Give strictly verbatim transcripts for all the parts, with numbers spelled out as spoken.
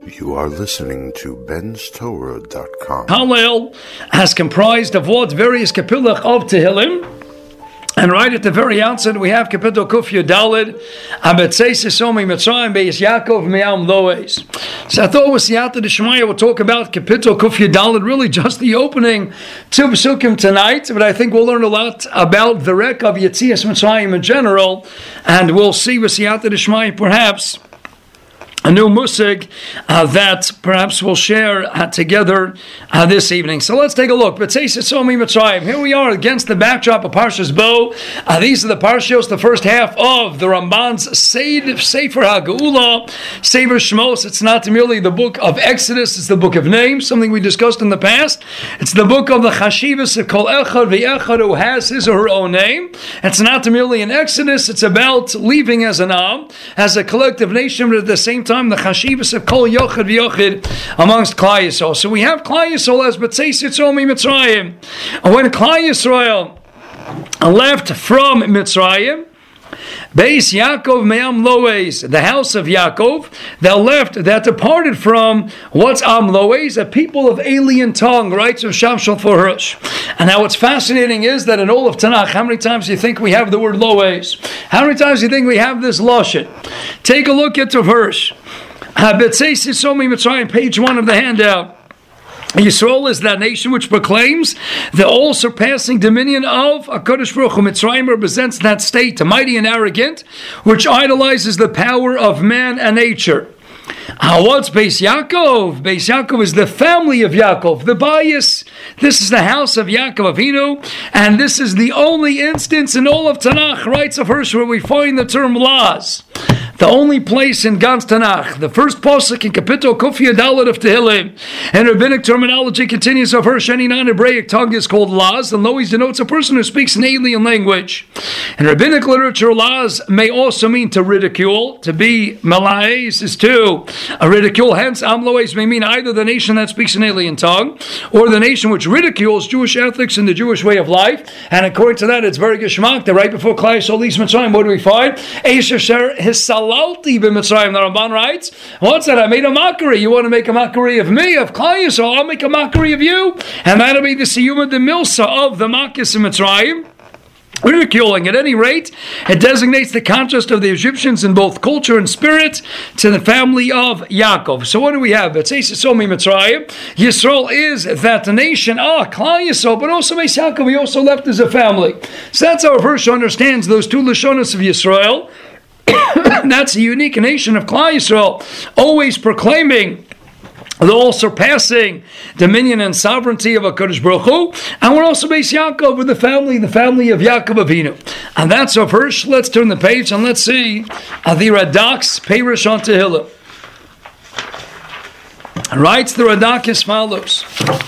You are listening to Ben's Torah dot com. Hallel has comprised of what various kapilach of Tehillim. And right at the very outset, we have Kapitel Kuf Yudalid, Abetzei Sisomi Mitzrayim Beis Yaakov Me'am Loes. So I thought with Siyata D'Shmaya we'll talk about Kapitel Kuf Yudalid, really just the opening two Pesukim tonight, but I think we'll learn a lot about the Rek of Yetzias Mitzrayim in general, and we'll see with Siyata D'Shmaya perhaps a new musig uh, that perhaps we'll share uh, together uh, this evening. So let's take a look. Here we are against the backdrop of Parshas Bo. Uh, these are the Parshas, the first half of the Ramban's Sefer HaGeula, Sefer Shmos. It's not merely the book of Exodus, it's the book of names, something we discussed in the past. It's the book of the Chashivas of Kol Echad V'Echad who has his or her own name. It's not merely an Exodus, it's about leaving as an Am, as a collective nation, but at the same time the Chashivas of Kol Yochad V'Yochid amongst Klal Yisrael. So we have Klal Yisrael as B'tzei Sitzol Mitzrayim. When Klal Yisrael left from Mitzrayim, Beis Yaakov Me'am Loes, the house of Yaakov, that left, that departed from what's Am Loes, a people of alien tongue, writes of Sham Shofar Hirsch. And now what's fascinating is that in all of Tanakh, how many times do you think we have the word Loes? How many times do you think we have this Lashon? Take a look at Rav Hirsch. Betzei Sisomi Mitzrayim, page one of the handout. Yisrael is that nation which proclaims the all-surpassing dominion of HaKadosh Baruch Hu. Mitzrayim represents that state, mighty and arrogant, which idolizes the power of man and nature. Uh, what's Beis Yaakov? Beis Yaakov is the family of Yaakov, the bias. This is the house of Yaakov Avinu, and this is the only instance in all of Tanakh, writes of Hirsch, where we find the term Laz. The only place in Gans Tanakh, the first pasuk in Kapitel Kuf Yudalid of Tehillim, and rabbinic terminology continues of Hirsch. Any non-Hebraic tongue is called Laz, and Lois denotes a person who speaks an alien language. In rabbinic literature, Laz may also mean to ridicule. To be Malaes is to a ridicule. Hence, Am Loes may mean either the nation that speaks an alien tongue, or the nation which ridicules Jewish ethics and the Jewish way of life. And according to that, it's very geschmack that right before Klal Yisrael leaves Mitzrayim, what do we find? Eish asher hisalalti b'Mitzrayim. The Ramban writes, what's that? I made a mockery. You want to make a mockery of me, of Klal Yisrael? I'll make a mockery of you. And that'll be the siyuma de milsa of the Makkis in Mitzrayim. Ridiculing. At any rate, it designates the contrast of the Egyptians in both culture and spirit to the family of Yaakov. So what do we have? Betzei Sisomi Mitzrayim. Yisrael is that nation, ah, Klal Yisrael, but also Beis Yaakov, he also left as a family. So that's how Hirsch understands those two Lashonos of Yisrael. That's a unique nation of Klal Yisrael, always proclaiming the all-surpassing dominion and sovereignty of HaKadosh Baruch Hu. And we're also Beis Yaakov, with the family, the family of Yaakov Avinu. And that's of Hirsch. Let's turn the page and let's see uh, the Radak's Perush on Tehillim. Writes the Radak as follows.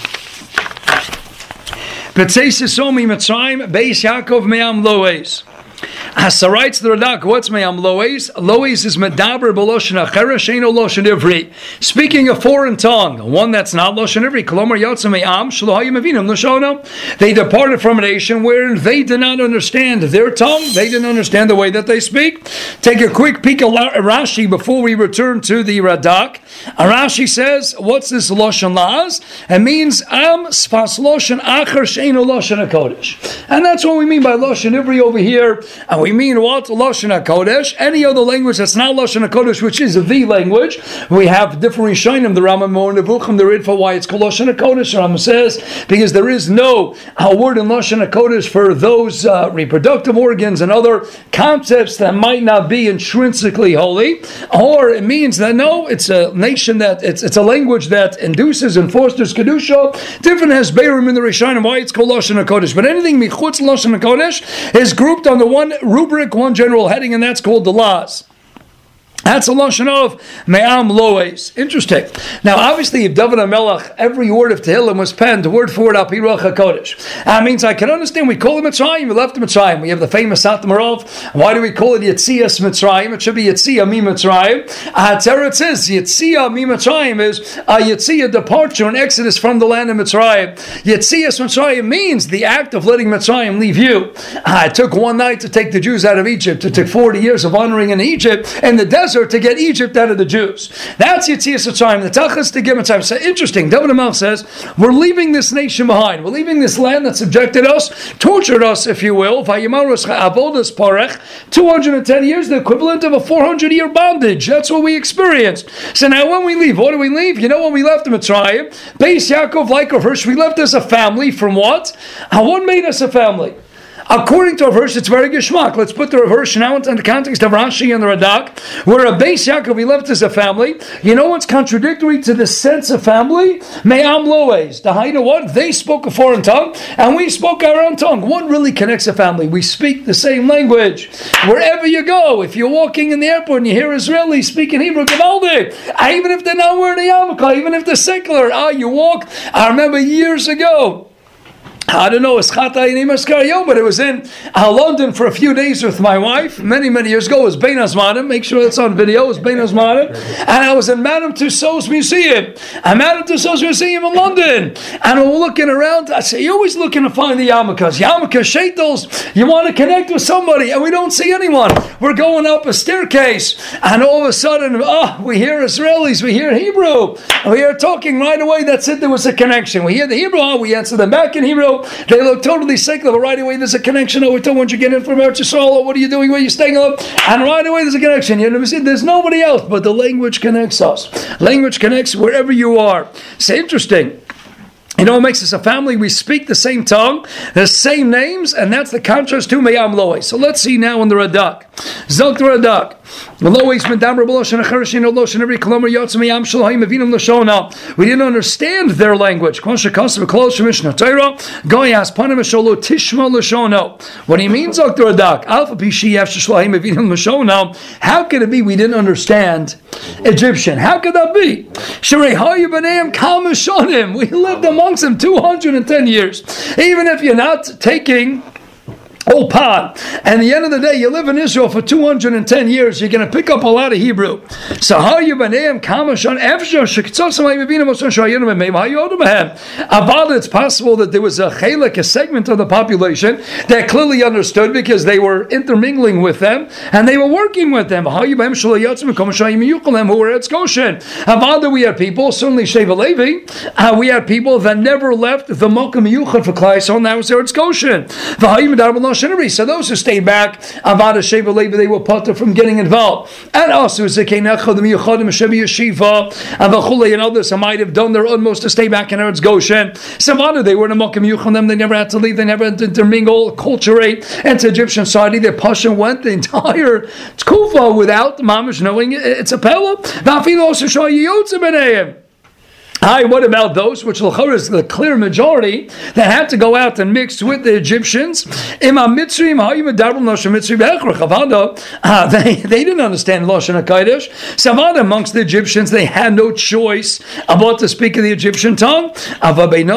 Betzei Sisomi Mitzrayim Beis Yaakov Me'am Loes. So writes the Radak, what's Me'am Loes? Loes is Medaber B'Loshen Achera Sheino Loshen Ivri. Speaking a foreign tongue, one that's not Loshen Ivri. Kolomar Yotze Me'am Shelo Hayim Avinam Loshono. They departed from a nation where they did not understand their tongue. They didn't understand the way that they speak. Take a quick peek at Rashi before we return to the Radak. Rashi says, what's this Loshen Laz? It means Am Sfas Loshen Acher Sheino Loshen HaKodesh. And that's what we mean by Loshen Ivri over here. And we mean what? Lashon HaKodesh. Any other language that's not Lashon HaKodesh, which is the language. We have different Rishonim, the Rambam Mor Nevuchim, the Rid for why it's called Lashon HaKodesh. The Rambam says, because there is no uh, word in Lashon HaKodesh for those uh, reproductive organs and other concepts that might not be intrinsically holy. Or it means that no, it's a nation that, it's it's a language that induces and fosters Kedusha. Different has Beirim in the Rishonim, why it's called Lashon HaKodesh. But anything Michutz Lashon HaKodesh is grouped on the one rubric, one general heading, and that's called the Laz. That's a lashon of Me'am Loes. Interesting. Now, obviously, if David HaMelech, every word of Tehillim was penned word for word al pi Ruach HaKodesh. That means I can understand. We call it Mitzrayim. We left Mitzrayim. We have the famous Sat Marov. Why do we call it Yetzias Mitzrayim? It should be Yetzia Mi Mitzrayim. Teretz is Yetzia Mi Mitzrayim is a Yetzia departure in Exodus from the land of Mitzrayim. Yetzias Mitzrayim means the act of letting Mitzrayim leave you. Uh, it took one night to take the Jews out of Egypt. It took forty years of wandering in Egypt. And the desert desert to get Egypt out of the Jews. That's Yetzias Mitzrayim. The Tachas to give Mitzrayim. So interesting. David Hamelech says, we're leaving this nation behind. We're leaving this land that subjected us, tortured us, if you will. two hundred ten years, the equivalent of a four hundred year bondage. That's what we experienced. So now when we leave, what do we leave? You know when we left the Mitzrayim? Beis Yaakov, like Rav Hirsch, we left as a family from what? How what made us a family? According to Rav Hirsch, it's very geschmack. Let's put the Rav Hirsch now into the context of Rashi and the Radak, where a Beis Yaakov, we left as a family. You know what's contradictory to the sense of family? Me'am loes. The Haida what? They spoke a foreign tongue, and we spoke our own tongue. What really connects a family? We speak the same language. Wherever you go, if you're walking in the airport and you hear Israelis speaking Hebrew, Gavaldi, even if they're not wearing a yarmulke, even if they're secular, ah, you walk. I remember years ago, I don't know, it's but it was in uh, London for a few days with my wife, many, many years ago. It was Bein Hazmanim, make sure it's on video, it was Bein Hazmanim, and I was in Madame Tussauds Museum, and Madame Tussauds Museum in London, and we're looking around. I say, you're always looking to find the yarmulkes, yarmulkes, shaitels, you want to connect with somebody, and we don't see anyone. We're going up a staircase, and all of a sudden, oh, we hear Israelis, we hear Hebrew, and we hear talking right away. That's it, there was a connection. We hear the Hebrew, oh, we answer them back in Hebrew. They look totally secular, but right away there's a connection. Oh, we told once you get in from Eretz Yisrael, what are you doing, where are you staying up? And right away there's a connection. You know, there's nobody else, but the language connects us. Language connects wherever you are. It's interesting. You know what makes us a family? We speak the same tongue, the same names, and that's the contrast to Me'am Lois. So let's see now in the Radak. Zok the Radak. We didn't understand their language. What do you mean, Zok the Radak? How could it be we didn't understand Egyptian? How could that be? We lived amongst them two hundred ten years. Even if you're not taking Opan, and at the end of the day, you live in Israel for two hundred ten years, you're going to pick up a lot of Hebrew. So how you b'neim kamashon efshar shekitzotzim ha'yivim moson shoyinu b'meim ha'yodem b'hem. About it's possible that there was a chelik, a segment of the population that clearly understood because they were intermingling with them and they were working with them. How you b'hem shalayotzim kamashayim yuchalem who were at Goshen. About we had people, certainly Sheva Levi, uh, we had people that never left the Mokum Yuchad for Klai, so that was there at Goshen. So those who stayed back, Avada Sheva Levi, they were put from getting involved. And also Zekei Necha, the Miyuchadim, Shebi Yeshiva, and Vachule and others who might have done their utmost to stay back in Eretz Goshen. Some other, they were in a Mokum Yuchadim, they never had to leave, they never had to intermingle, acculturate into Egyptian society. Their Pasha went the entire Kufa without Mamish knowing it. It's a Pella. Vafilo also show Yotze B'neim. Hi, what about those which is the clear majority that had to go out and mix with the Egyptians? Uh, they, they didn't understand Lashon HaKodesh. Savada amongst the Egyptians, they had no choice about to speak of the Egyptian tongue. Which is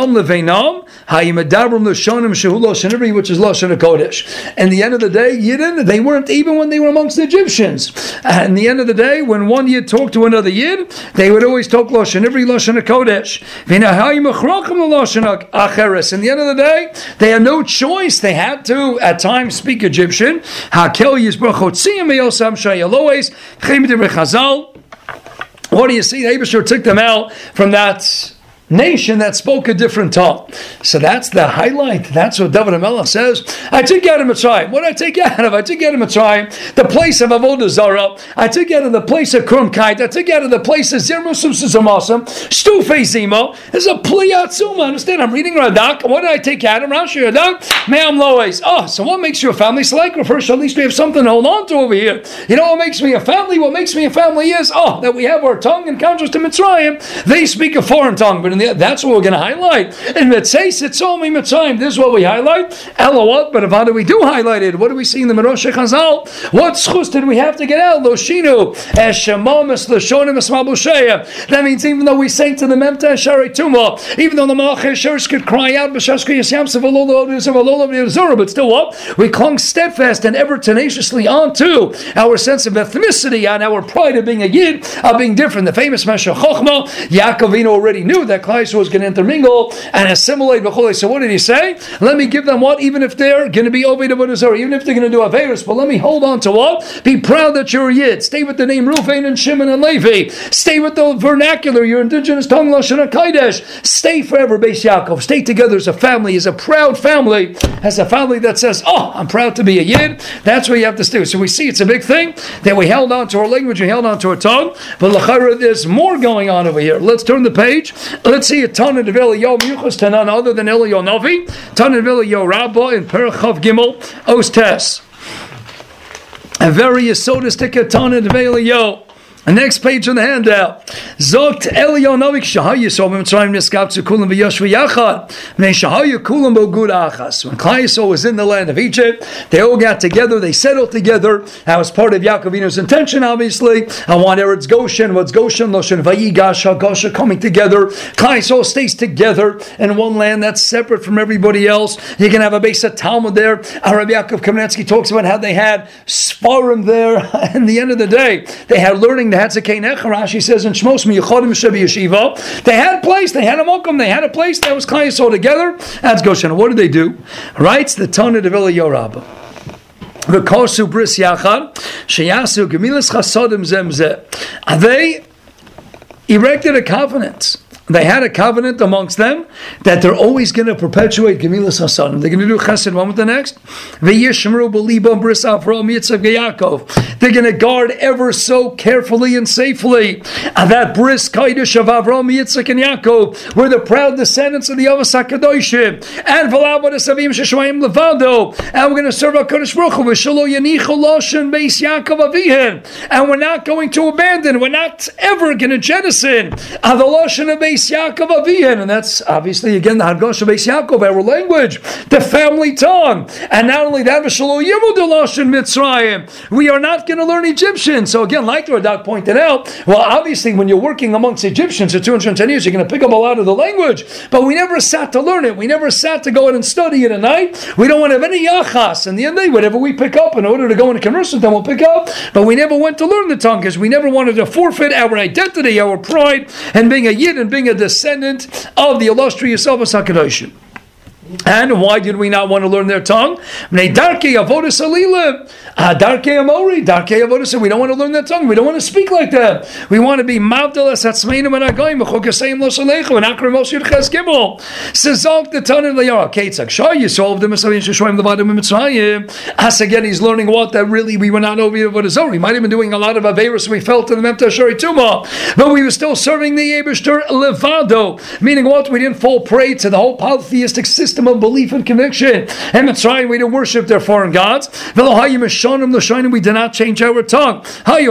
Lashon HaKodesh. And the end of the day, you didn't, they weren't even when they were amongst the Egyptians. And the end of the day, when one Yid talked to another Yid, they would always talk Lashon Ivri, Lashon HaKodesh. Kodesh. In the end of the day, they had no choice. They had to, at times, speak Egyptian. What do you see? The Eibusher took them out from that nation that spoke a different tongue. So that's the highlight. That's what David Hamelech says. I took you out of Mitzrayim. What did I take you out of? I took you out of Mitzrayim, the place of Avodah Zarah. I took you out of the place of Krumkite. I took you out of the place of Zirmusum Susamasam, Stufe Zimo. There's a Pliyatzuma. Understand? I'm reading Radak. What did I take you out of? Rashi Radak. Me'am Loes. Oh, so what makes you a family? So like, first, at least we have something to hold on to over here. You know what makes me a family? What makes me a family is, oh, that we have our tongue in contrast to Mitzrayim. They speak a foreign tongue, but in the that's what we're going to highlight. And Mitzayis, it's only Mitzrayim. This is what we highlight. Ella what? But how do we do highlight it? What do we see in the Merosh Chazal? What schus did we have to get out? Loshinu, Eshamamis, Lashonim, Esmabusheya. That means even though we sang to the Memta and Shari Tuma, even though the Malach Sherish could cry out, but still what? We clung steadfast and ever tenaciously on to our sense of ethnicity and our pride of being a Yid, of being different. The famous Meshech Chochmah, Yaakov Avinu already knew that Klal Yisrael is going to intermingle and assimilate. So what did he say? Let me give them what? Even if they're going to be Oved Avodah Zarah, even if they're going to do Averis, but let me hold on to what? Be proud that you're a Yid. Stay with the name Ruvain and Shimon and Levi. Stay with the vernacular, your indigenous tongue, Lashon HaKodesh. Stay forever, Beis Yaakov. Stay together as a family, as a proud family, as a family that says, oh, I'm proud to be a Yid. That's where you have to stay. So we see it's a big thing that we held on to our language, we held on to our tongue, but l'chara, there's more going on over here. Let's turn the page. Let's see a ton of Eliyahu Yuchas to none other than Eliyahu Navi. Ton of Eliyahu Rabbah in Perach Chav Gimel Os Tes. A very yesodistic ton of Eliyahu. The next page on the handout. Zogt Eliyahu Navi Shahayu Yisrael Mitzrayim Niskaptzu Kulam v'Yoshvu Yachad V'nei Shahayu Kulam B'Gud Achas. When Klal Yisrael was in the land of Egypt, they all got together, they settled together. That was part of Yaakov Avinu's intention, obviously. I want Eretz Goshen. What's Goshen? Loshen Vayigash HaGosha coming together. Klal Yisrael stays together in one land that's separate from everybody else. You can have a base of Talmud there. Rabbi Yaakov Kamenetsky talks about how they had Sfarim there. In the end of the day, they had learning. They had Zakei Necha. Rashi says in Shmos Miyachodim Shebi Yeshiva. They had a place. They had a mokum. They had a place. That was Klal Yisrael together. That's Goshen. What did they do? Writes the Tana of Eliyahu Rabbah. V'kosu bris yachad sheyasu gemilas chasodim zemzeh. They erected a covenant. They had a covenant amongst them that they're always going to perpetuate Gemilas Hasadim. They're going to do Chesed one with the next. V'yishmeru b'libam bris Avraham Yitzchak Yaakov. They're going to guard ever so carefully and safely and that bris Kaidish of Avraham Yitzchak and Yaakov were the proud descendants of the Avos HaKadoshim. And v'lavad esavim sheshmayim levado. And we're going to serve HaKadosh Baruch Hu v'shelo yanichu loshen beis Yaakov avihen. And we're not going to abandon. We're not ever going to jettison the loshen of beis Yaakov Avihan, and that's obviously again the Hadgosha Beis Yaakov, our language, the family tongue. And not only that, we are not going to learn Egyptian. So again, like the Radak pointed out, well, obviously when you're working amongst Egyptians for two hundred ten years, you're going to pick up a lot of the language, but we never sat to learn it. We never sat to go in and study it at night. We don't want to have any yachas. In the end of the day, whatever we pick up in order to go and converse with them, we'll pick up, but we never went to learn the tongue because we never wanted to forfeit our identity, our pride, and being a Yid and being a descendant of the illustrious Avos HaKadoshim. And why did we not want to learn their tongue? Darkei avodas alilim, darkei amori, darkei avodas. We don't want to learn their tongue. We don't want to speak like them. We want to be mavdal es hatzmeinu and agayim v'chok yasayim lo shalechu and akram os yirches gimel. Sezok the ton of the yara keitzak shah yisov the mesavim sheshoim levadim mitzrayim. As again, he's learning what that really we were not over avodas zarah. We might have been doing a lot of averos. We felt in the memta shari tuma, but we were still serving the Eibishter levado, meaning what? We didn't fall prey to the whole polytheistic system of belief and conviction. And Mitzrayim, we didn't worship their foreign gods. We did not change our tongue.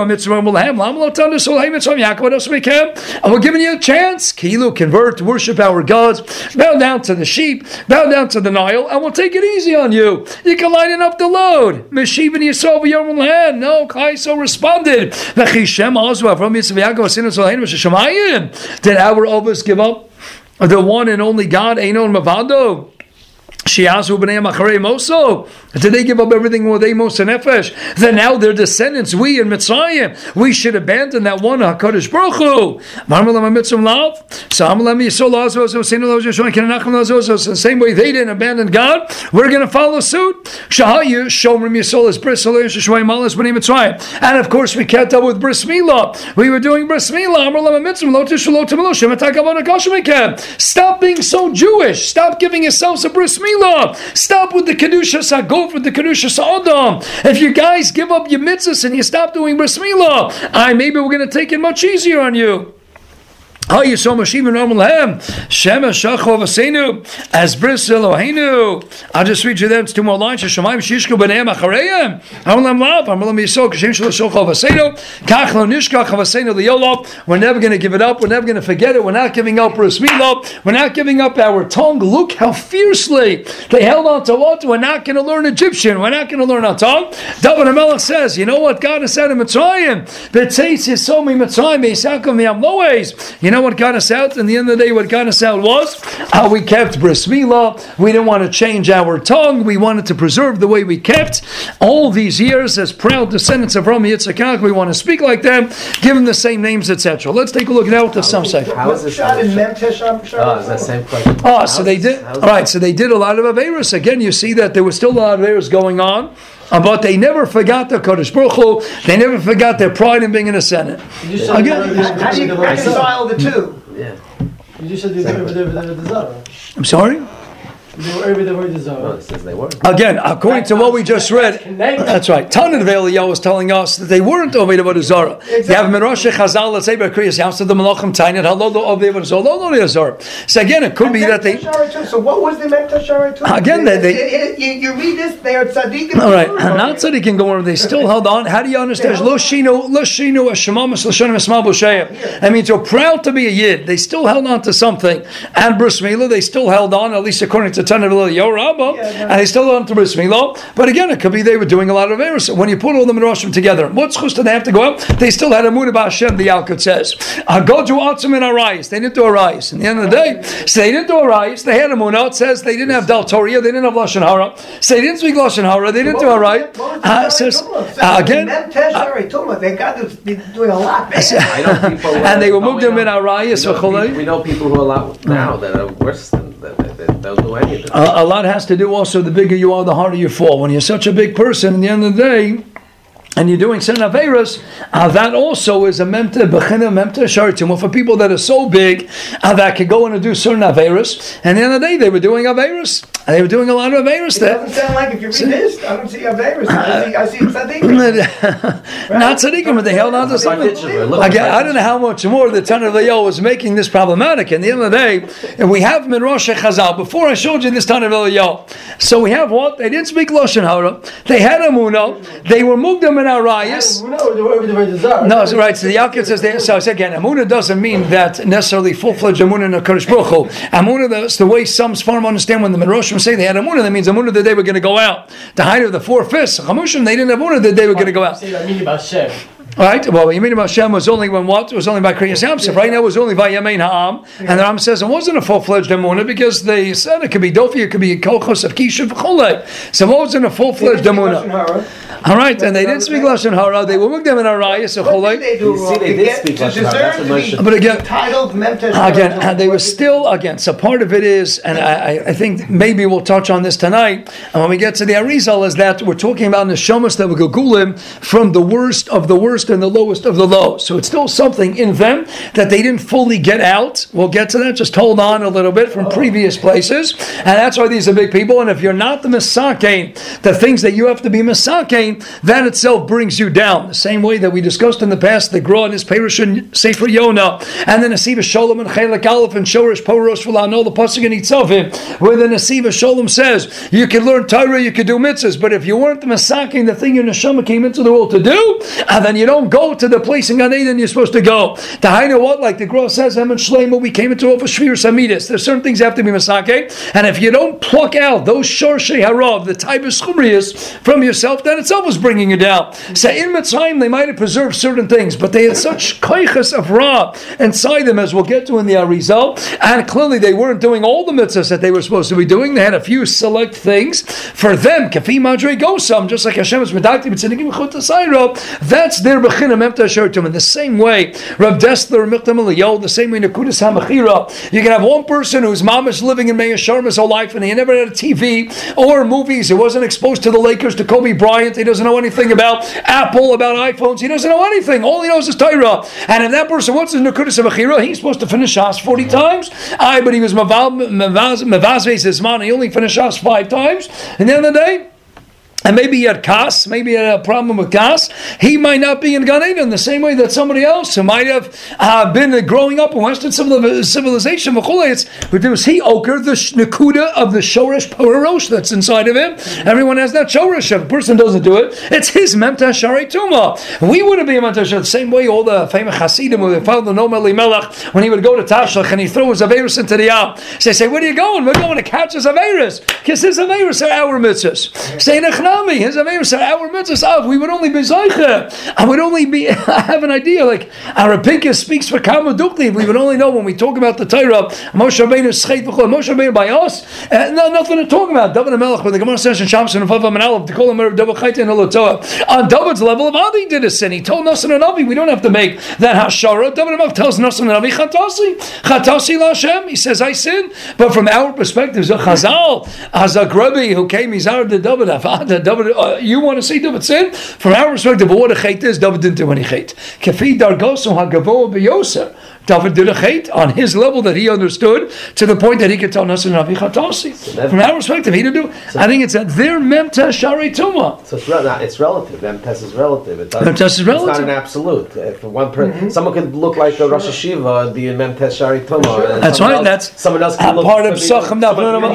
And we're giving you a chance. Kilu, convert, worship our gods, bow down to the sheep, bow down to the Nile, and we'll take it easy on you. You can lighten up the load. No, Klal Yisrael responded. Did our Ovos give up the one and only God, Einon Mavado? Shiazu b'nei macharei Moso. Did they give up everything with Amos and Nefesh? Then now their descendants, we in Mitzrayim, we should abandon that one HaKadosh Baruch Hu. The same way they didn't abandon God, we're going to follow suit. And of course we kept up with Bris Milah. We were doing Bris Milah. Stop being so Jewish. Stop giving yourselves a Bris Milah. Stop with the Kedusha Sagov, with the Kedusha Sa'adam. If you guys give up your mitzvahs and you stop doing Bris Milah, I maybe we're going to take it much easier on you. As bris Eloheinu. I'll just read you them two more lines. We're never going to give it up. We're never going to forget it. We're not giving up bris milah. We're not giving up our tongue. Look how fiercely they held on to what? We're not going to learn Egyptian. We're not going to learn our tongue. David HaMelech says, you know what God has said in Mitzrayim? You know know what got us out? In the end of the day, what got us out was how we kept bris milah. We didn't want to change our tongue. We wanted to preserve the way we kept all these years as proud descendants of Rami Yitzchak. We want to speak like them, give them the same names, et cetera. Let's take a look now at the some say. How is this? Oh, it's the same question. Oh, so they did. All right, so they did a lot of Averis. Again, you see that there was still a lot of Averis going on. Uh, but they never forgot their Kodesh Baruch Hu. They never forgot their pride in being in the Senate. You just Again, how do you reconcile the two? Yeah. You just said they were the Zara. I'm sorry? They were every the Zara. No, it says they were. Again, according to what we just read, that's right. Tanit Ve'Eliyahu was telling us that they weren't Oved Avodah Zarah. They have Midrash Chazal, let's say, by Kriyas Yamsad the Malachim Tainit Halol Oved Avodah Zarah, Halol Avodah Zarah. So again, it could be that they. So what was the Memta Shari too? Again, they. they you, you read this, they are tzaddikim. All right, not tzaddikim Gomer. They still held on. How do you understand? Lo shinu, lo shinu, hashemamas l'shonim esmal b'sheim. That means you're proud to be a yid. They still held on to something. And bris milah, they still held on, at least according to Tanit Ve'Eliyahu. Yeah, no. And they still don't to bris milah, but again, it could be they were doing a lot of errors. When you put all the midrashim together, what schus did they have to go out? They still had a emunah b'Hashem. The Yalkut says, "Go to atzim in arayis." They didn't do arayis. In the end of the day, so they didn't do arayis. They had a emunah. It says they didn't have dal Torah. They didn't have lashon hara. So they didn't speak lashon hara. They didn't do arayis. Uh, says uh, again, uh, they got to be doing a lot. And they were moved them in arayis. We know people who are a lot now that are worse than that. They'll do anything. A lot has to do also, the bigger you are, the harder you fall. When you're such a big person, in the end of the day, and you're doing certain Averas, uh, that also is a memta, bechina, memta, shartim. Well, for people that are so big, uh, that could go in and do certain Averas, and at the end of the day, they were doing Averas. They were doing a lot of Averas there. It doesn't sound like, if you read this, I don't see Averas. I see, I see tzaddikim. Not tzaddikim, but they held on to something. Again, I don't know how much more the Tanit Ve'Eliyahu was making this problematic. In the end of the day, and we have Midrash Chazal. Before I showed you this Tanit Ve'Eliyahu, so we have what? They didn't speak Lashon Hara. They had Emunah. They were moved them in Arayis. No, so right. So the Yalkut says, they, so again, Emunah doesn't mean that necessarily full-fledged Emunah in a Kodesh Baruch Hu. Emunah, that's the way some Sfarim understand when the Midrash say they had Emunah, that means Emunah that they were going to go out. The height of the four fifths. Chamushim, they didn't have Emunah that they were going to go out. Right? Well, Yemini Hashem was only when what? It was only by Kriyas Yamsuf. Right now it was only by Yemein Ha'am. And the Ram says it wasn't a full-fledged Emunah because they said it could be Dofi, it could be Kolchos of Kisha v'cholei. So what wasn't a full-fledged Emunah? All right, and they didn't speak Lashon Hara. They were with them in Arayis v'cholei. You see, they did speak Lashon Hara. But again, again, they were still, again, so part of it is, and I, I think maybe we'll touch on this tonight, and when we get to the Arizal, is that we're talking about Neshamas that were Gegulim from the worst of the worst and the lowest of the low. So it's still something in them that they didn't fully get out. We'll get to that. Just hold on a little bit from previous places. And that's why these are big people. And if you're not the Misakein, the things that you have to be Misakein, that itself brings you down. The same way that we discussed in the past, the Gra and his Perush Sefer Yonah, and the Nesiva Shalom and Chelek Aleph and Shorish Porosh V'Lano, the Pasuk in Itzavim, where the Nesiva Shalom says, you can learn Torah, you can do mitzvahs, but if you weren't the Misakein, the thing your Neshama came into the world to do, and then you don't go to the place in Gan Eden you're supposed to go. To hide what, like the Gra says, Emet Shleima, we came into over Shvir Samidis. There's certain things that have to be Masake, and if you don't pluck out those Shorshei Harav, the type of Schumrius from yourself, that itself was bringing you down. So in Mitzrayim, they might have preserved certain things, but they had such koiches of Ra inside them, as we'll get to in the Arizal, and clearly they weren't doing all the mitzvahs that they were supposed to be doing. They had a few select things. For them, Kafi Madre Gosam, just like Hashem is Medakti, that's their Bechina Memta Shertum. In the same way, Rav Dessler, Michtam Eliyahu, the same way Nakudas HaMachira, you can have one person who's mamish living in Meir Sharm his whole life, and he never had a T V or movies. He wasn't exposed to the Lakers, to Kobe Bryant. He doesn't know anything about Apple, about iPhones. He doesn't know anything. All he knows is Torah. And if that person wants his Nakudas HaMachira, he's supposed to finish Shas forty times. Aye, but he was Mavazves his man. He only finished Shas five times. And the end of the day, and maybe he had kas, maybe he had a problem with kas, he might not be in Gan Eden the same way that somebody else who might have uh, been uh, growing up in Western civilization, but there was he oker, the nekuda of the shoresh pararosh that's inside of him. Everyone has that shoresh. If a person doesn't do it, it's his memta shari tuma. We wouldn't be a memta shari the same way all the famous Hasidim who they found the Noam Elimelech when he would go to Tashlach and he throw his Averis into the Yam. So they say, where are you going? We're going to catch his Averis. Because his Averis are our mitzvahs. Say, Hanami, his Averis said, our mitzvahs of, we would only be Zaycha. I would only be, I have an idea, like, our Pinkas speaks for Kama Dukli, we would only know when we talk about the Torah, Moshe Rabbeinu is Scheit V'chol, Moshe Rabbeinu by us, uh, no, nothing to talk about. David HaMelech, when the Gemara says in Shamson and Vavam and Aleph, to call him David Chayte and Olotoa, on David's level of Adi did a sin. He told Nassan and Avi, we don't have to make that Hashara. David HaMelech tells Nassan and Avi, Chatasi, Chatasi Lashem, he says, I sin. But from our perspective, so Chazal, Azagrebi, who came, he's out of the David, David, uh, you want to see David sin? From our perspective, what a chait is, David didn't do any chait. Kefi Dargosu HaGavoa B'Yoser. David did a chait on his level that he understood to the point that he could tell Nassan Navi Chatasi. So from our perspective, he didn't do. So I think it's that their memtes shari tuma. So it's, re- not, it's relative. Memtes is relative. It memtes is relative. It's not an absolute. If one per- mm-hmm. someone could look like a Rosh Hashiva and be in memtes shari tuma. Sure. That's right. Else, that's someone else can look part of Sachem. Olam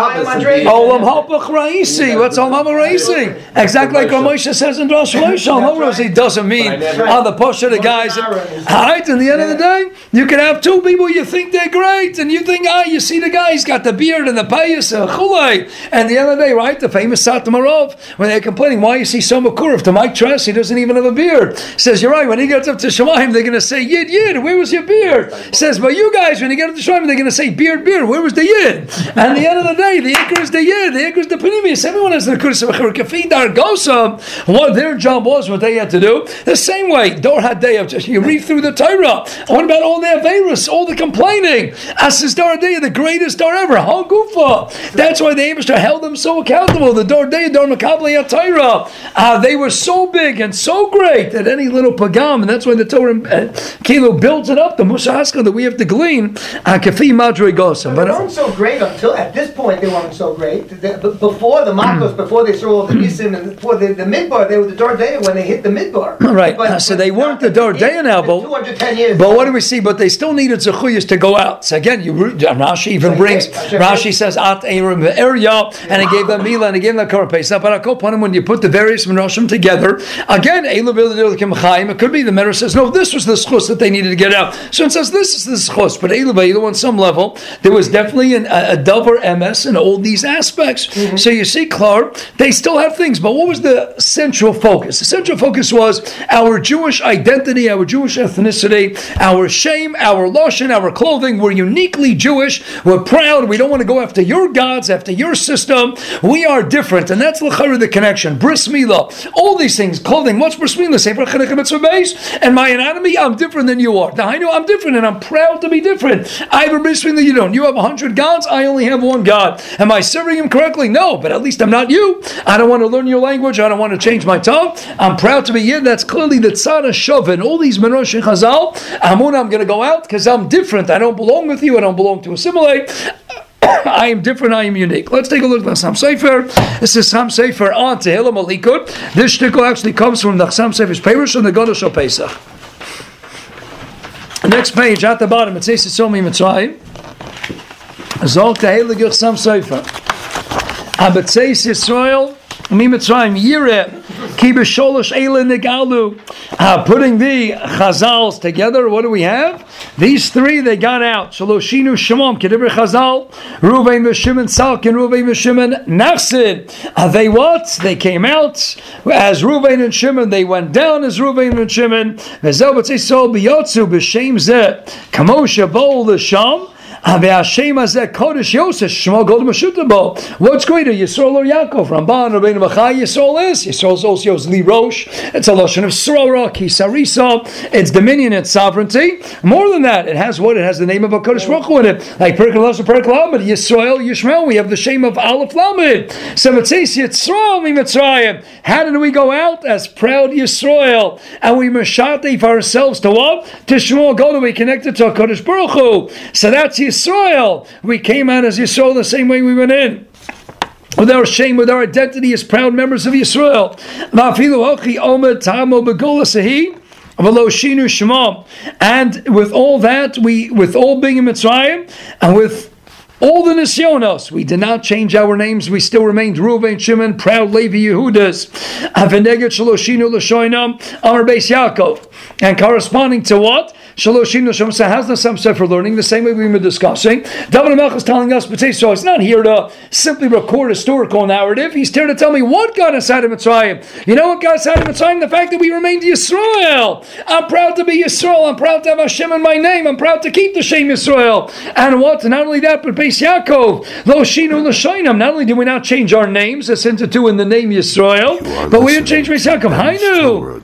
Hapach Raisi. What's Olam Raisi? Exactly like Moshe says in Rosh Hashanah. Olam Raisi doesn't mean on the push of the guys. All right. In the end of the day, you can have two people you think they're great, and you think, ah, you see the guy, he's got the beard and the payas and chulei. And the other day, right, the famous Satam Arov, when they're complaining, why you see so makurv to Mike Tress, he doesn't even have a beard. Says, you're right, when he gets up to Shemaim, they're going to say, Yid, Yid, where was your beard? Says, but you guys, when you get up to Shemaim, they're going to say, beard, beard, where was the Yid? And the end of the day, the Iker is the Yid, the Iker is the Panimius, everyone has the Kursa V'chir Kafidar Gosa. What their job was, what they had to do, the same way, Dor Hadei, you read through the Torah. What about all their Averis? All the complaining. As Dor Day, the greatest Dor ever. Hagufa. That's why the Eibishter held them so accountable. The Dor Day, Dor Makabli Atayra. Uh, they were so big and so great that any little pagam, and that's why the Torah uh, Kilo builds it up, the Mushaska that we have to glean. Kafi Madre Gosa. But they weren't so great until at this point. They weren't so great. They, before the Makos, before they saw all the Nisim, and before the, the Midbar, they were the Dor Day when they hit the Midbar. Right. But, uh, so they weren't the Dor Day now, but two hundred ten years. But what do we see? But they still needed Zechuyas to go out. So again, you Rashi even brings, Rashi says, At Eirim Ve'erya, and he gave them Mila, and he gave them the Korah. Now, but I call when you put the various Menashim together, again, it could be the Medrash says, no, this was the schus that they needed to get out. So it says, this is the schus, but Eilu on some level, there was definitely an, a, a Dover M S in all these aspects. Mm-hmm. So you see, Clar, they still have things, but what was the central focus? The central focus was our Jewish identity, our Jewish ethnicity, our shame, our lashon, our clothing. We're uniquely Jewish. We're proud. We don't want to go after your gods, after your system. We are different, and that's l'chara the connection. Bris milah, all these things, clothing. What's bris milah? Sefer Chanukah mitzvah beis. And my anatomy, I'm different than you are. Now I know I'm different, and I'm proud to be different. I have a bris milah, you don't. You have a hundred gods. I only have one God. Am I serving him correctly? No, but at least I'm not you. I don't want to learn your language. I don't want to change my tongue. I'm proud to be Yid. That's clearly the tzara shovin. All these merosh and chazal. Amun, I'm going to go out because I'm different. I don't belong with you. I don't belong to assimilate. I am different, I am unique. Let's take a look at the Chassam Sofer. This is Chassam Sofer on Tehillim Alikut. This shtickle actually comes from the Chassam Sofer's Perush and the Godosh of Pesach. Next page, at the bottom, it says Tzomi Mitzrayim. Zol Tehillim Chassam Sofer. Abatzeis Yisrael, Mi Mitzrayim, Yireh. Uh, putting the chazals together, what do we have? These three, they got out. Shaloshinu Shemom, Kedibri Chazal, Ruvain V'Shimon Salkin, Ruvain V'Shimon Nachsid. Uh, they what? They came out as Ruvain and Shimon. They went down as Ruvain and Shimon. V'zel b'tzei b'yotzu b'shem zeh, Kamosha Bol L'Sham. What's greater, Yisrael or Yaakov? Ramban, Rabbeinu Bachai, Yisrael is. Yisrael is also Li Rosh. It's a lotion of Srora, Kisarisa. It's dominion, it's sovereignty. More than that, it has what? It has the name of a Kodesh Baruch Hu in it. Like Perikal Perikal Lamed, Yisrael, Yishmael. We have the shame of Aleph Lamed. So it says Yisrael mi Mitzrayim. How did we go out? As proud Yisrael. And we mashate for ourselves to what? To Shmuel Goda, we connected to a Kodesh Baruch Hu. So that's Yisrael. We came out as Yisrael the same way we went in. With our shame, with our identity as proud members of Yisrael. And with all that, we, with all being in Mitzrayim, and with all the Nisyonos, we did not change our names. We still remained Reuven, Shimon, proud Levi, Yehudas. Aveneged Shaloshinu L'Shoinam, Amar Beis Yaakov. And corresponding to what? Shaloshinu L'Shoinam. So how's the Sam Sefer learning? The same way we were discussing. David HaMelech is telling us, but so it's not here to simply record a historical narrative. He's here to tell me what got us out of Mitzrayim. You know what got us out of Mitzrayim? The fact that we remained Yisrael. I'm proud to be Yisrael. I'm proud to have Hashem in my name. I'm proud to keep the Shem Yisrael. And what? Not only that, but Beis Yaakov, Lo Shinu L'Shoinam. Not only did we not change our names, as into two in the name Yisrael, but we didn't change Beis Yaakov. Hainu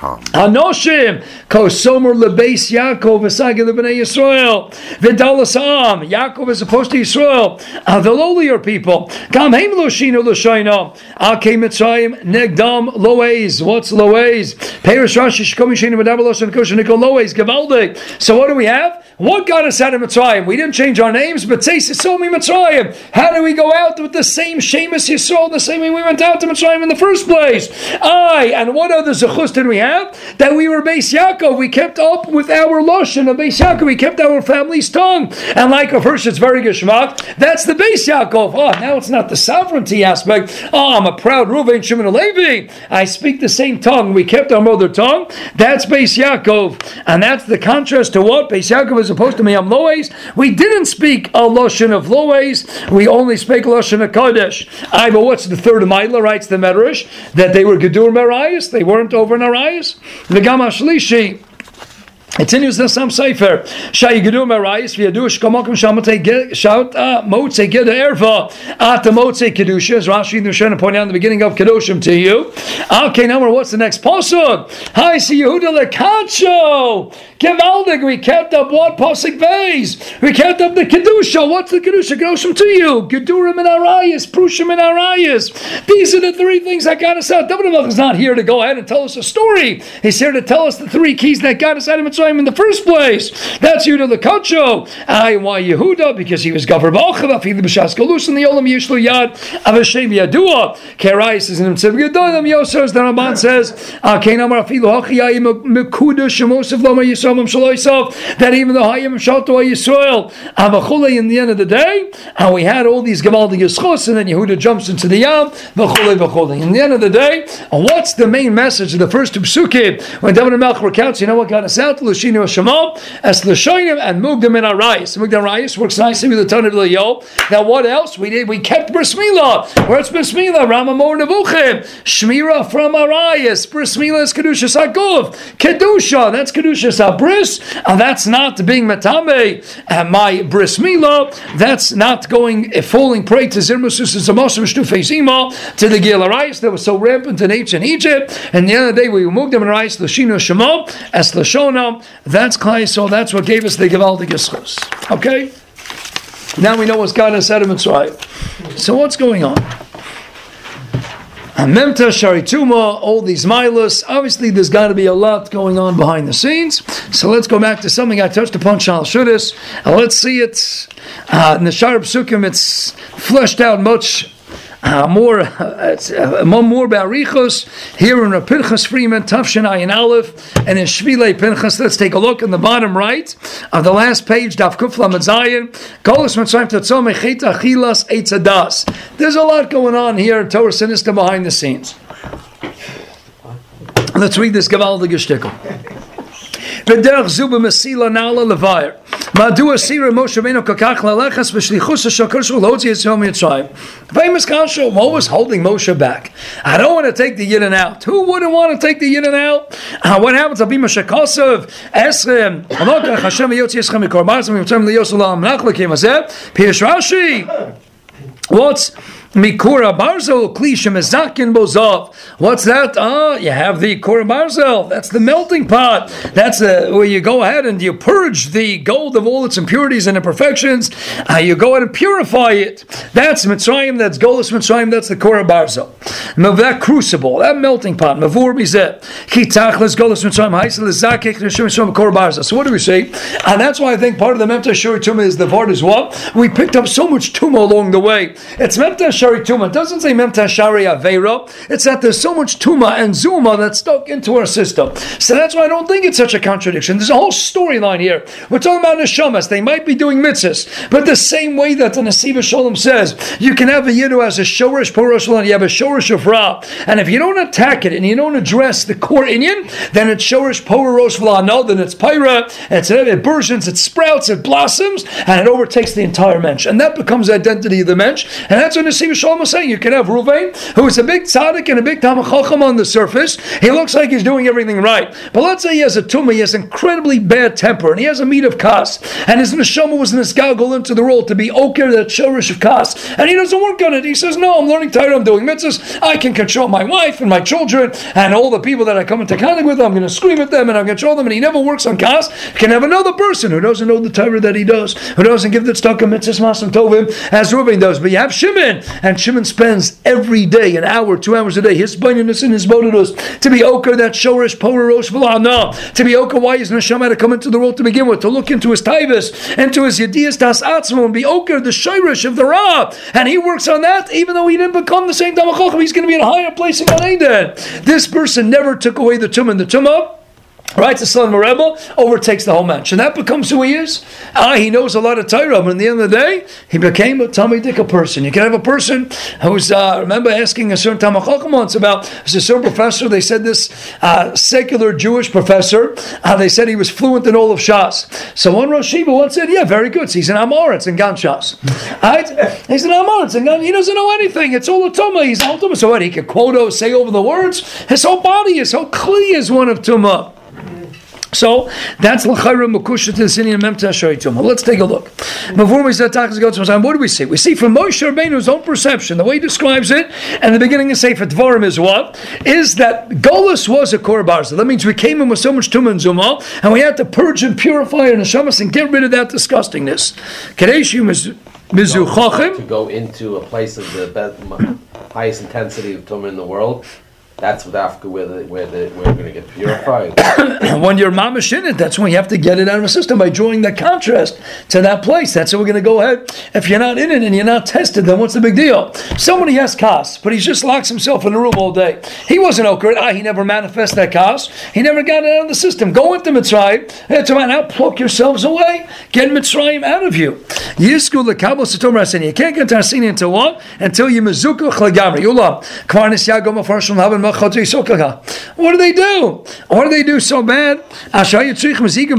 Anoshim Kosomer LeBeis Yaakov V'Sagil LeBnei Yisrael V'Dalas Am. Yaakov is opposed to Yisrael. Uh, the lowlier people. Gam Heim Lo Shinu L'Shoinam. Akei Mitzrayim Negdam Loeis. What's Loeis? Perish Rashi Shkomi Shinu V'Dabar Lo Shem Kosher Nikol Loeis Gavaldik. So what do we have? What got us out of Mitzrayim? We didn't change our names, but say Sisomi Mitzrayim. How do we go out with the same Shemus Yisrael, the same way we went out to Mitzrayim in the first place? Aye, and what other zechus did we have? That we were Beis Yaakov. We kept up with our Lashon of Beis Yaakov. We kept our family's tongue. And like a first, it's very geschmack. That's the Beis Yaakov. Oh, now it's not the sovereignty aspect. Oh, I'm a proud Reuven, Shimon, and Levi. I speak the same tongue. We kept our mother tongue. That's Beis Yaakov. And that's the contrast to what? Beis Yaakov is opposed to Miyam Loes. We didn't speak a Lashon of Loes. We only spake a Lashon of Kodesh. Aye, but what's the third Maila? Writes the Medrash that they were Gedur Merayas. They weren't over in Arayas. The Gama Shlishi. Continues the Sam Sefer. Shay Gedur Merayas v'yadu shkomokim shamatei shout motzei geda erva at the motzei kedusha. As Rashi and Nushan pointed out in the beginning of Kedoshim to you. Okay, now what's the next pasuk? Hi, see Yehuda lekacho. Gevaldig, we kept up what? Pasuk Beis. We kept up the Kedusha. What's the Kedusha? Kedoshim to you. Gedurim and Arayas. Prushim and Arayas. These are the three things that got us out. David HaMelech is not here to go ahead and tell us a story. He's here to tell us the three keys that got us out of Mitzrayim in the first place. That's Yehuda Lekacho. I why Yehuda? Because he was Gavar B'Achav. Afid B'Shas Galus in the Olam Yishlu Yad. Avashem Yadua. Kerayis is in Tziv Gedolim Yosers. The Ramban says, Kenamar Afilu Hachiyai Mekuda Shemosef Lama Yisrael that even the Hayim Shalto Yisrael Avachule in the end of the day, and we had all these Gamaldi Yischos, and then Yehuda jumps into the Yam, Vachule Vachule. In the end of the day, what's the main message of the first two psukim? When David HaMelech recounts, you know what got us out? L'shinu Hashemal, as L'shoinim, and Mugdam in Arayis. Mugdam Arayis works nicely with the ton of L'yo. Now what else? We did, we kept Bris Milah. Where's Bris Milah? Ramamor Nevuchim. Shmira from Arayis. Bris Milah is Kedusha Sagov. Kedusha, that's Kedusha Sabri. Bris, and that's not being metame uh, my bris milah. That's not going uh, falling prey to zirmusus and zamosim shtufei to the gil arayis that was so rampant in ancient Egypt. And the other day we moved them in arayis l'shinu shemo as l'shonam. That's klai. So that's what gave us the gevaldik yischus. Okay. Now we know what's got us out of Mitzrayim. So what's going on? Memta, Sharituma, all these milas. Obviously, there's got to be a lot going on behind the scenes. So let's go back to something I touched upon, Shal Shudas, and let's see it. Uh, in the Shar Psukim, it's fleshed out much uh, more, uh, uh, more Barichos. Here in Pinchas Freeman, Tafshin Ayin Aleph, and in Shvilei Pinchas, let's take a look in the bottom right of the last page, Daf Kuf Lamed Zayin, Golos Mitzrayim Tetzom Echet Achilas Eitz Adas. There's a lot going on here, Torah Sinister behind the scenes. Let's read this Gavaldig Shtickle. V'derech Zuba Mesila Nala Levayer. Ma'du Asira Moshe Beno Kakach Lalechas V'shlichus HaShakurshu Lotzi Yitzhom Yitzrayim. Famous Kasha, what was holding Moshe back? I don't want to take the Yidden out. Who wouldn't want to take the Yidden out? Uh, what happens? Abima Shekosov Esrem Alokach Hashem Yotzi Yitzchem Yikor Marzim Yitzrayim Liyosulam Nachlakim Azeh Pirush Rashi. What's Mikura Barzel Klisha Mezakin Bozov? What's that? Ah, you have the Kura Barzel. That's the melting pot. That's uh, where you go ahead and you purge the gold of all its impurities and imperfections. Uh, you go ahead and purify it. That's Mitzrayim. That's Golos Mitzrayim. That's the Kura Barzel. That crucible, that melting pot. Mavur Bizet Kitachlas Golos Mitzrayim Haisel Zakik Nishum Kura Barzel. So what do we say? And that's why I think part of the Memta Shur Tumah is the Vard is what we picked up so much Tumah along the way. It's Memta Tashari Tuma. It doesn't say Mem Tashari Aveira. It's that there's so much Tuma and Zuma that's stuck into our system. So that's why I don't think it's such a contradiction. There's a whole storyline here. We're talking about Neshamas. They might be doing mitzvahs, but the same way that the Nesiva Shalom says, you can have a Yiddu as a Shorish Porosh and you have a Shorish of Ra. And if you don't attack it and you don't address the core Inyan, then it's Shorish Porosh V'la, then it's Pyra, it's, it burgeons, it sprouts, it blossoms, and it overtakes the entire mensch. And that becomes the identity of the mensch. And that's what Nesiva Shalom was saying. You can have Ruvain, who is a big tzaddik and a big Talmid Chacham on the surface. He looks like he's doing everything right. But let's say he has a tumah, he has incredibly bad temper, and he has a meat of kas, and his neshama was nisgalgal into the role to be oker, that shorish of kas, and he doesn't work on it. He says, no, I'm learning Torah, I'm doing mitzvahs, I can control my wife and my children, and all the people that I come into contact with, I'm going to scream at them, and I'm going to control them, and he never works on kas. You can have another person who doesn't know the Torah that he does, who doesn't give the tzedakah mitzvahs masam tovim, as Reuven does. But you have Shimon, and Shimon spends every day, an hour, two hours a day, his baininus and his bodinus, to be oker, that shorish, porosh, v'la, to be oker, why is neshama to come into the world to begin with, to look into his taivas, into his yediyas das atzmo, and be oker, the shirish of the ra, and he works on that, even though he didn't become the same Talmid Chacham, he's going to be in a higher place in Gan Eden. This person never took away the tumah, and the tumah, right, the son of a rebel overtakes the whole match, and that becomes who he is. Ah, he knows a lot of Torah, but at the end of the day, he became a Talmidik person. You can have a person who's, uh, remember asking a certain Talmid Chacham once about, as a certain professor, they said this uh, secular Jewish professor, uh, they said he was fluent in all of Shas. So one Rosh Yeshiva once said, yeah, very good. So he's an Amoritz in Gan Shas. Right? He's an Amoritz in Gan, he doesn't know anything. It's all a Tumah. He's all Tumah. So what, he can quote, say over the words? His whole body, his whole Kli is one of Tumah. So that's l'chayra mekusha to the sinian memta shayituma. Let's take a look. Before we start talking about time, what do we see? We see from Moshe Rabbeinu's own perception, the way he describes it, and the beginning of Sefer Dvarim is what? Is that Golus was a korban. So that means we came in with so much tumah and zuma, and we had to purge and purify our neshamas and get rid of that disgustingness. Kadeshim is mizu chachim. To go into a place of the best, highest intensity of tumah in the world. That's what Africa where the, where the, we're going to get purified. When you're mamish in it, that's when you have to get it out of the system by drawing that contrast to that place. That's how we're going to go ahead. If you're not in it and you're not tested, then what's the big deal? Somebody has kas, but he just locks himself in a room all day. He wasn't okra. Ah, he never manifested that kas. He never got it out of the system. Go into Mitzrayim. Now pluck yourselves away. Get Mitzrayim out of you. Yisku lekabel satom rasini. You can't get to Rasini until what? Until you mezuka chlagamri. Yulam. Kvarnis yagom afarshon haben. What do they do? What do they do so bad? So now all your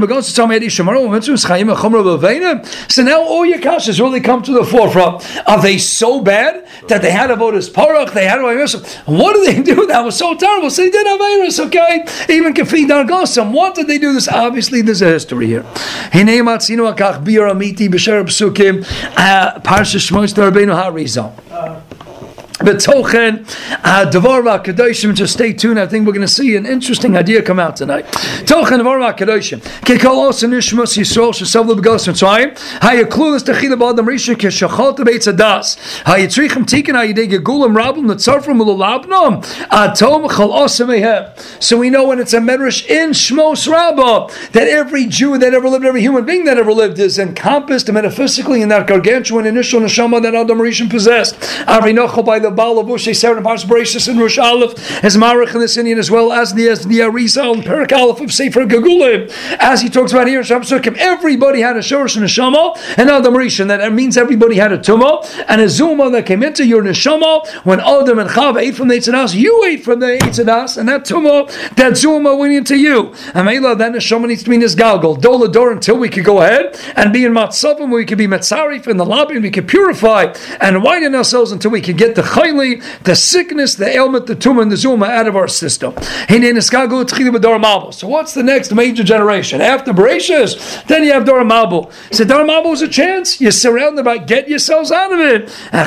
kashas really come to the forefront. Are they so bad that they had a votus parach? They had a what do they do? That was so terrible. So they did avirus, okay? Even kafi dargosam. What did they do? This obviously there's a history here. Hinei matzino akach bir amiti b'sher psukim parsha shmos d'Rabbeinu Harizal. B'tochen, Devar HaKadoshim, just stay tuned. I think we're going to see an interesting idea come out tonight. Tochen Devar HaKadoshim. Kekol Osa Nishmas Yisrael Shesav L'Begalos Mitzrayim. Hayah Klulas Techila B'Adam Rishon Keshachal T'Beitz Adas. Hayah Tzrichem Tiken Hayah Dei Gegulam Rabim Netzarfim Ululabnom. Atom Chal Osa Mehem. So we know when it's a medrash in Shmos Rabbah that every Jew that ever lived, every human being that ever lived is encompassed metaphysically in that gargantuan initial neshama that Adam Rishon possessed. Arinochel by the Baal of Ushay, Sarah, Pars Bereshis, and Rosh Aleph, as Marach in this Indian, as well as the as the Arizal and Perak Aleph of Sefer Gegulim, as he talks about here in Sham Sukkim. Everybody had a Shorish and a Neshama, and Adam Rishon. That means everybody had a Tumah and a Zuma that came into your Neshama when Adam and Chava ate from the Eitz Hadas. You ate from the Eitz Hadas, and that Tumah, that Zuma went into you. And Meila, that Neshama needs to be in this Galgal, Dola Dor, until we could go ahead and be in Matzavim, where we could be Metzarif in the lobby, and we could purify and widen ourselves until we could get the the sickness, the ailment, the tumor, and the zuma out of our system. So what's the next major generation? After Bereshis, then you have Dor Mabul. So Dor Mabul is a chance. You're surrounded by, get yourselves out of it. What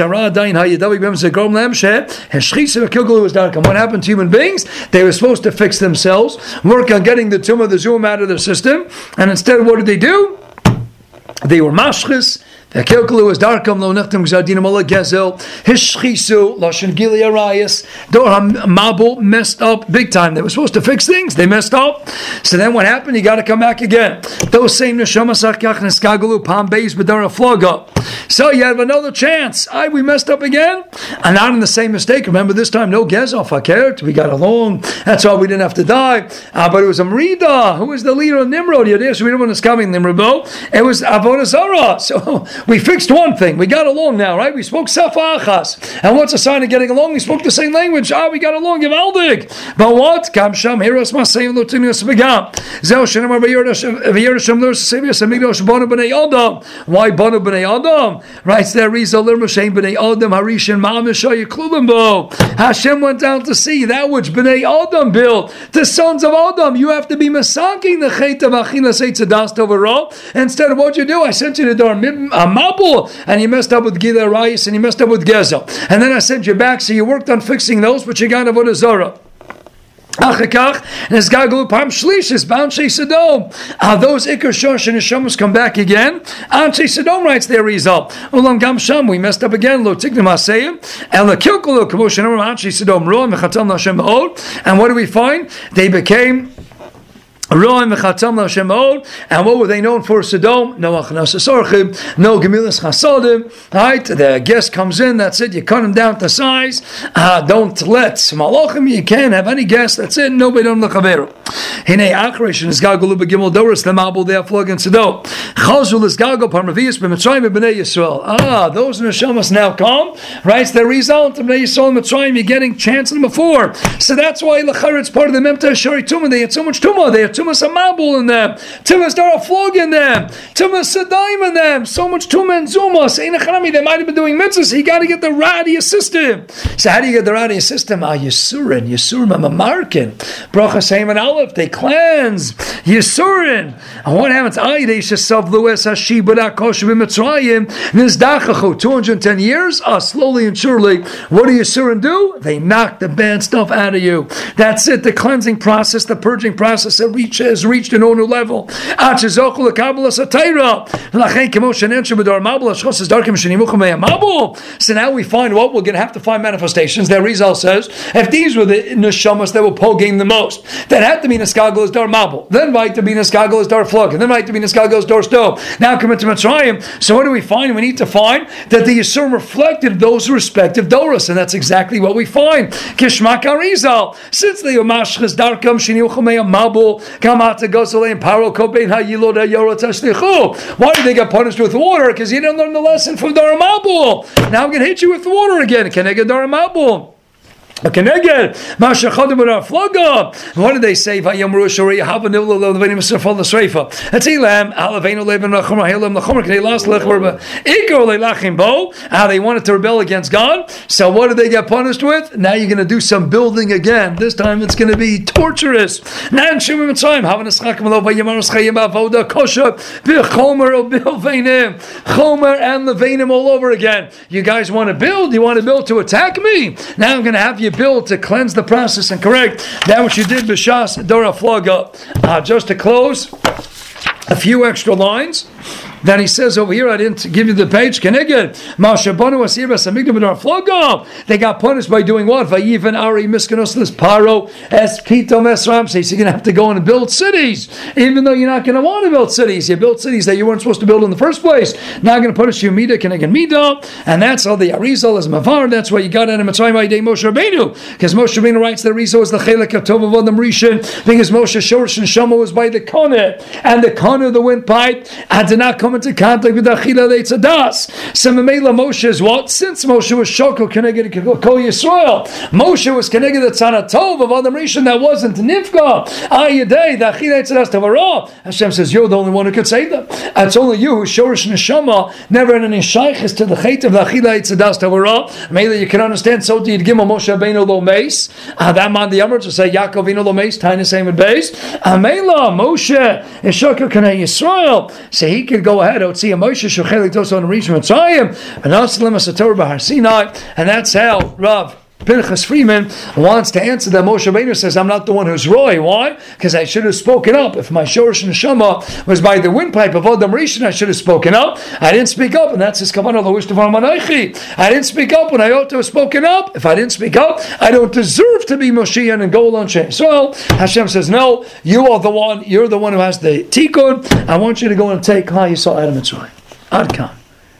happened to human beings? They were supposed to fix themselves, work on getting the tumor, the zuma out of their system, and instead what did they do? They were mashchis. The kilkalu is darkam lo nechtem gzardinam ala gezel. Hishchisu lashon gili arayis. Dor hamabul messed up big time. They were supposed to fix things. They messed up. So then what happened? You got to come back again. Those same neshamas achkach neskagalu pam beis b'dara floga. So you have another chance. I we messed up again, and not in the same mistake. Remember this time, no gezel fakert. We got along. That's why we didn't have to die. Uh, but it was Amrida who was the leader of Nimrod. You did. So we didn't want to come in Nimrod. It was Avodah Zarah. So we fixed one thing. We got along now, right? We spoke Safa Achas. And what's a sign of getting along? We spoke the same language. Ah, we got along. Givaldig. But what? Kam Sham Heros Masayim Lutinius Begam. Zeo Shenamar Vayerasham Lurs Savius Amigdosh Bono B'nei Adam. Why Bono B'nei Adam? Right there, Rizal Lir Mashaim B'nei Adam Harishan Ma'am Yeshaya Klulimbo. Hashem went down to see that which B'nei Adam built. The sons of Adam. You have to be masaking the Chet of Achila Seitzadas Tovarah. Instead of what you do, I sent you to Dar Mabul, and you messed up with Gila Rayis, and you messed up with Gezel. And then I sent you back, so you worked on fixing those, but you got Avodah Zarah. Achakach and his gagulu pam shlishis b'anshe Sodom. Ah, those ikar shosh and neshamas come back again. Anshe Sodom writes their result. Ulam gam sham we messed up again. Lo tiknim haseyim and la kilkulu k'moshen omer anshe Sodom roa mechatam l'Hashem od. And what do we find? They became and what were they known for? Sodom, no achnasasorchim, no gemilas chasadim. Right, the guest comes in. That's it. You cut him down to size. Uh, don't let malachim. You can't have any guest. That's it. Nobody don't look aberu. Hine achresh is gagulu begimel doris the mabul they flog in Sodom. Chazul is gagal parmavius b'mitzrayim b'nei Yisrael. Ah, those neshamas now come. Right, the result of b'nei Yisrael and Mitzrayim. You're getting chance in before. So that's why lechar it's part of the memta shari tumah. They had so much tumah. They had Tumas Amabul in them, Tumas Daraflog in them, Tumas Sadaim in them, so much Tumah and Zumas. They might have been doing mitzvahs, so you got to get the radius system. So how do you get the radius system? Ah, Yisurin, Yisurin, Mamamarkin, Bracha Seim and Aleph, they cleanse, Yisurin. And what happens? Ay, they shasav Lues Hashibada Koshavim Mitzrayim, Nizdachachu, two hundred ten years, ah, slowly and surely, what do Yisurin do? They knock the bad stuff out of you. That's it, the cleansing process, the purging process, it reach, has reached a new level. So now we find what we're going to have to find manifestations. That Rizal says, if these were the neshamas that were pogging the most, that had to be Neskagel as Dar Mabul, then right to be Neskagel as Dar Flog, and then right to be Neskagel as Dar Stove. Now come into Mitzrayim. So what do we find? We need to find that the Yisurim reflected those respective Doros, and that's exactly what we find. Kishmak Arizal, since the Yomashchas Darkam Shiniuchumei Mabul. Why did they get punished with water? Because you didn't learn the lesson from Dar Mabul. Now I'm going to hit you with water again. Can I get Dar Mabul? What did they say? That's it. They wanted to rebel against God. So what did they get punished with? Now you're going to do some building again. This time it's going to be torturous. Chomer and Levanim all over again. You guys want to build? You want to build to attack me? Now I'm going to have you build to cleanse the process and correct that which you did b'shas Dora Floga. Uh, just to close, a few extra lines that he says over here. I didn't give you the page. They got punished by doing what? Vayivan Ari Miskanoslis Paro Eskitom Esram says you're going to have to go in and build cities, even though you're not going to want to build cities. You built cities that you weren't supposed to build in the first place. Now I'm going to punish you Mida Keneged Mida, and that's how the Arizal is Mavar. That's why you got it in Mitzrayim by Moshe Rabbeinu, because Moshe Rabbeinu writes the Arizal is the Chelek of Tov Avodim Rishon, because Moshe Shorish and Shama was by the Koneh, and the Koneh, the windpipe, and did not come into contact with Achila Leitzadas. So Mamela Moshe is what? Since Moshe was Shoko Keneged Kol Yisrael, Moshe was Keneged the Tzana Tov of Adam Rishon that wasn't Nifka. Ayadei, the Achila Leitzadas Tavarah. Hashem says, you're the only one who could save them. It's only you who Shorish Neshama never in any shaykhis to the Chet of the Achila Leitzadas Tavarah. Maybe you can understand, so did Gimel Moshe Rabbeinu Lo Meis. That man the Amr to say, Yaakov Ino Lo Meis, Tiny same with Beis. Amela Moshe is Shoko Keneged Yisrael. So he could go ahead, see a Moshe Shochelik Toso and reach Mitzrayim, and Aslam Sator Bahar Sinai, and that's how Rav Pinchas Freeman wants to answer that. Moshe Rabbeinu says, I'm not the one who's roy. Why? Because I should have spoken up. If my Shorish Neshama was by the windpipe of Adam Rishon, I should have spoken up. I didn't speak up, and that's his kavanah loish devar manaychi. I didn't speak up when I ought to have spoken up. If I didn't speak up, I don't deserve to be Moshiach and go on chain. So Hashem says, no, you are the one, you're the one who has the tikkun. I want you to go and take Klal Yisrael out of Mitzrayim. Adkan.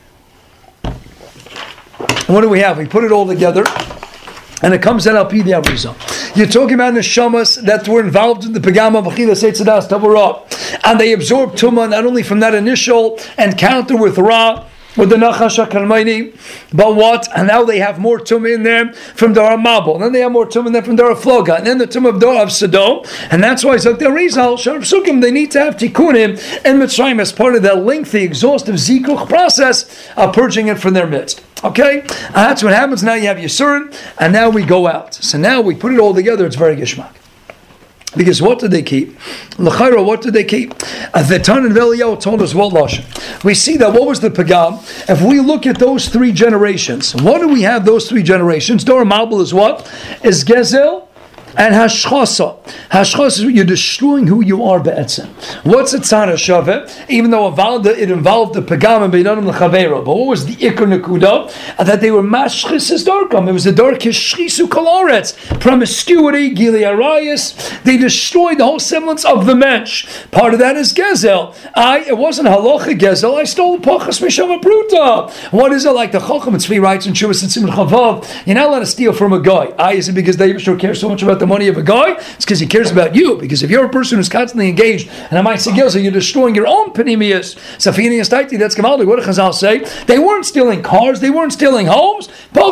What do we have? We put it all together. And it comes out al pi the Arizal. You're talking about neshamas that were involved in the Pegama V'chila Seitzadas Tavarah, and they absorbed Tumah not only from that initial encounter with Ra, with the Nachash HaKalmaini, but what? And now they have more Tumah in there from Dara Mabul, and then they have more Tumah in there from Dara Floga, and then the Tumah of Dara of Sodom, and that's why it's like the Arizal, Sharab Sukkim, they need to have Tikkunim in Mitzrayim as part of that lengthy, exhaustive Zikuch process of purging it from their midst. Okay, and that's what happens. Now you have Yisurin, and now we go out. So now we put it all together. It's very gishmak. Because what did they keep? L'chayra, what did they keep? Uh, the Tan and Eliyahu told us what lashon. We see that what was the pagam? If we look at those three generations, what do we have? Those three generations. Dor Mabul is what? Is Gezel and Hashchasa. Hashchasa is you're destroying who you are be'etzem. What's a tzara shaveh? Even though it involved the pagam and beinanim l'chavero, but what was the ikar nekuda? That they were mashchis as darkam. It was the dark shchisu kolaretz, promiscuity, gili arayis. They destroyed the whole semblance of the mensch. Part of that is gezel. I it wasn't halacha gezel. I stole the pachas mishama bruta. What is it like the chacham and tzvi writes in Shuvas and Simon Chavav? You're not allowed to steal from a guy. I is it because the Yibashur cares so much about the money of a guy? It's because he cares about you. Because if you're a person who's constantly engaged, and I might say, so you're destroying your own panemius. Safini and Staiti, that's Gamaldi. What did Chazal say? They weren't stealing cars, they weren't stealing homes. But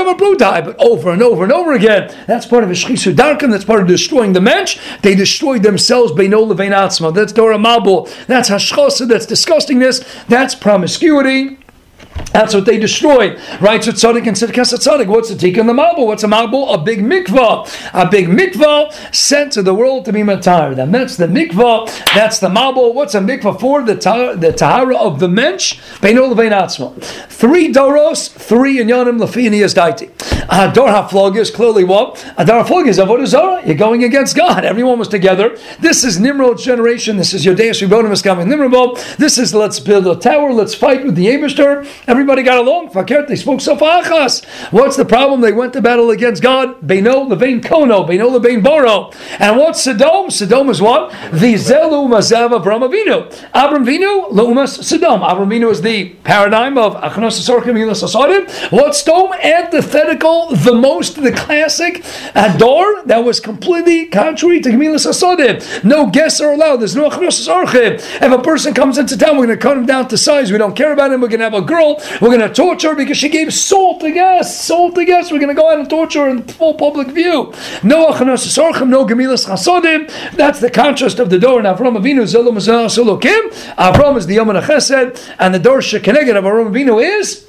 over and over and over again, that's part of a shchisu darkim, that's part of destroying the mensch. They destroyed themselves, beino levein atzma. That's Dora Mabul. That's hashchosa, that's disgustingness, that's promiscuity. That's what they destroyed. Right? So tzaddik and tzedkas tzaddik. What's the tikka in the mabul? What's a mabul? A big mikvah. A big mikvah sent to the world to be matar. And that's the mikvah. That's the mabul. What's a mikvah for? The tar- the tahara of the mensch. Beino levein atzma. Three doros, three inyanim lefi niyas daiti. A dor haflog is clearly what? A dor haflog is avodah zarah. You're going against God. Everyone was together. This is Nimrod's generation. This is Yodeas Ribonim Eskamim Nimrod. This is let's build a tower. Let's fight with the Eibishter. Everybody got along. Fakert, they spoke safachas. What's the problem? They went to battle against God. Beino levein kono. Beino levein boro. And what's Sodom? Sodom is what? The zelu mazav Avram Avinu. Avram Avinu leumas Sodom. Avram Avinu is the paradigm of achnos asorkim hilas asadim. What's Sodom? Antithetical, the most, the classic ador that was completely contrary to Gemilas Asadim. No guests are allowed. There's no achnos asorchim. If a person comes into town, we're going to cut him down to size. We don't care about him. We're going to have a girl. We're going to torture her because she gave salt to guests. Salt to guests. We're going to go out and torture her in full public view. No achanos asorchim, no gemilas chasodim. That's the contrast of the door in Avram Avinu. Zelo mazal solokim. Avram is the Yom Chesed, and the door shekeneged of Avram Avinu is